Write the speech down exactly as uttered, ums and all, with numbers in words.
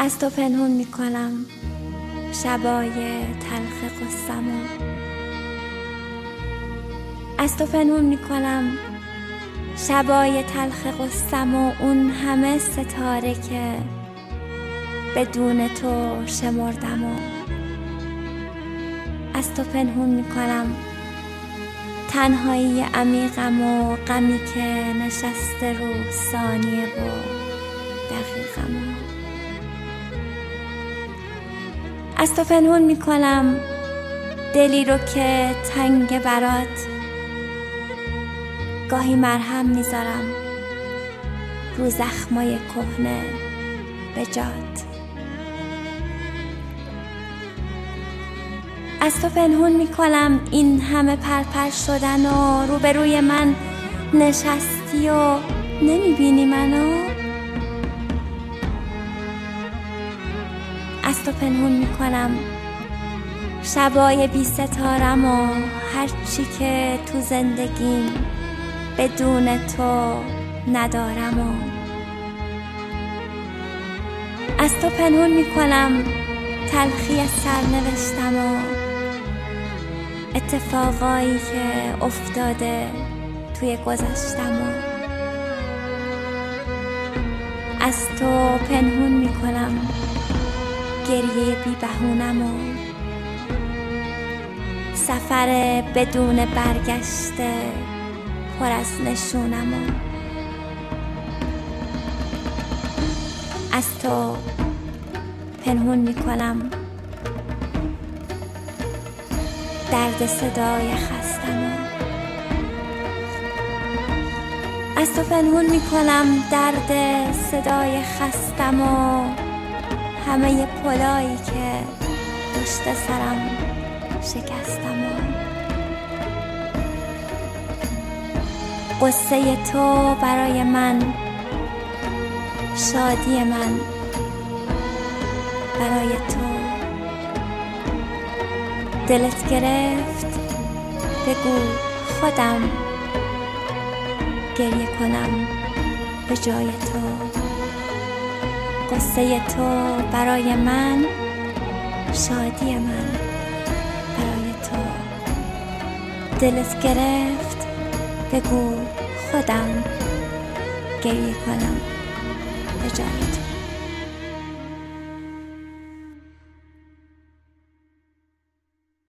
از تو پنهون میکنم شبای تلخ قصه‌مو، از تو پنهون میکنم شبای تلخ قصه‌مو، اون همه ستاره که بدون تو شمردمو. از تو پنهون میکنم تنهایی عمیقم و غمی که نشسته رو ثانیه و دقیقمو. از تو پنهون میکنم دلی رو که تنگ برات، گاهی مرهم میذارم رو زخمای کهنه به جات. از تو پنهون میکنم این همه پرپر شدن و روبروی من نشستی و نمیبینی منو. از تو پنهون میکنم شبای بی ستارم و هرچی که تو زندگیم بدون تو ندارم و از تو پنهون میکنم تلخی سرنوشتم و اتفاقایی که افتاده توی گذشتم و از تو پنهون میکنم گریه بی بهونم و سفر بدون برگشته پر از نشونم و از تو پنهون میکنم درد صدای خستم و از تو پنهون میکنم درد صدای خستم و همه پلایی که پشت سرم شکستم و قصه تو برای من، شادی من برای تو. دلت گرفت بگو خودم گریه کنم به جای تو. قصه تو برای من، شادی من برای تو. دلت گرفت بگو خودم گریه کنم به جای تو.